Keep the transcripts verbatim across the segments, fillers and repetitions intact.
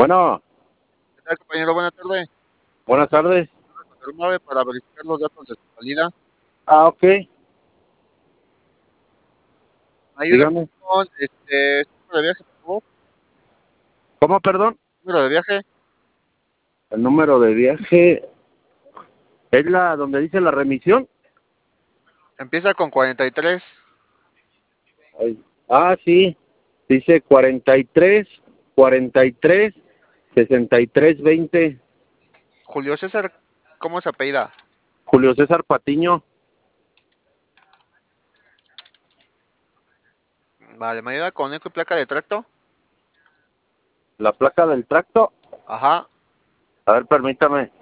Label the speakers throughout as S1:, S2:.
S1: Bueno,
S2: ¿Qué tal, compañero? Buenas tardes.
S1: buenas tardes.
S2: Control nueve para verificar los datos de su salida.
S1: Ah, ok,
S2: Ayuda
S1: dígame.
S2: con este su número de viaje, por favor.
S1: ¿Cómo, perdón?
S2: Número de viaje.
S1: El número de viaje es la donde dice la remisión.
S2: Empieza con cuarenta y tres.
S1: Ay. Ah, sí, dice cuarenta y tres, cuarenta y tres, sesenta y tres, veinte.
S2: Julio César, ¿cómo se apellida?
S1: Julio César Patiño.
S2: Vale, ¿me ayuda con eco y placa de tracto?
S1: La placa del tracto.
S2: Ajá.
S1: A ver, permítame.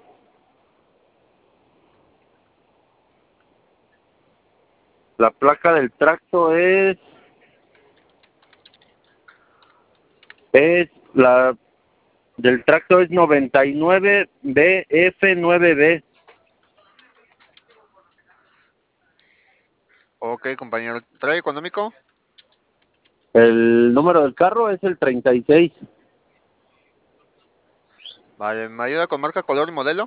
S1: La placa del tracto es, es la del tracto es noventa y nueve B F nueve B.
S2: Ok, compañero. ¿Trae económico?
S1: El número del carro es el treinta y seis.
S2: Vale, ¿me ayuda con marca, color y modelo?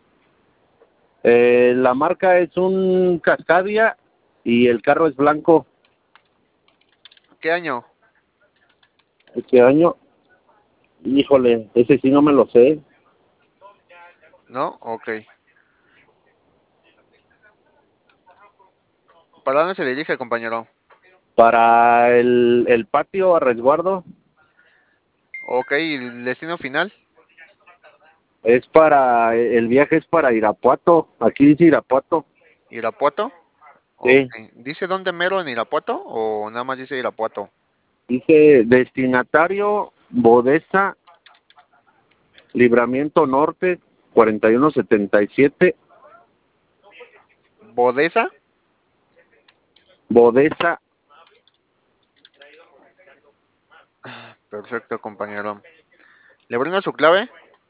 S1: Eh, la marca es un Cascadia y el carro es blanco.
S2: ¿Qué año?
S1: Este año, híjole, ese sí no me lo sé.
S2: ¿No? Ok. ¿Para dónde se dirige, compañero?
S1: Para el, el patio a resguardo
S2: Ok, ¿y el destino final?
S1: es para, el viaje es para Irapuato. Aquí dice Irapuato.
S2: ¿Irapuato? Ok.
S1: Sí,
S2: ¿Dice dónde mero en Irapuato o nada más dice Irapuato?
S1: dice destinatario Bodesa, Libramiento Norte, cuarenta y uno setenta y siete.
S2: ¿Bodesa?
S1: Bodesa,
S2: Perfecto, compañero. ¿Le brindo su clave?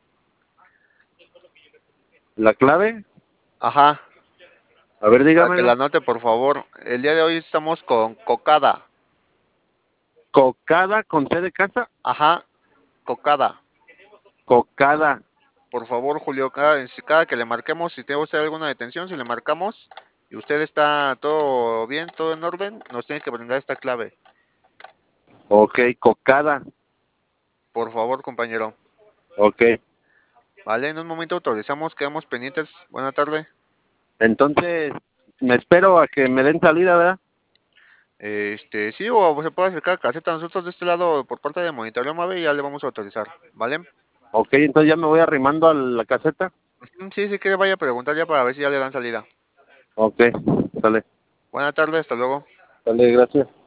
S1: la clave.
S2: Ajá,
S1: A ver,
S2: para que la
S1: dígamela.
S2: anote, por favor. El día de hoy estamos con cocada.
S1: Cocada con C de casa.
S2: Ajá, cocada.
S1: Cocada.
S2: Por favor, Julio, cada, si cada que le marquemos, si tiene usted alguna detención, si le marcamos y usted está todo bien, todo en orden, nos tiene que brindar esta clave.
S1: Ok, cocada.
S2: Por favor, compañero.
S1: Ok.
S2: Vale, en un momento autorizamos, quedamos pendientes. Buena tarde.
S1: Entonces, me espero a que me den salida, ¿verdad?
S2: Este, sí, o se puede acercar a caseta. Nosotros de este lado, por parte de Monitoreo Mave, ya le vamos a autorizar. ¿Vale?
S1: Ok, entonces ya me voy arrimando a la caseta.
S2: Ujú, sí, sí, que vaya a preguntar ya para ver si ya le dan salida.
S1: Ok, sale,
S2: Buena tarde, hasta luego.
S1: sale, gracias.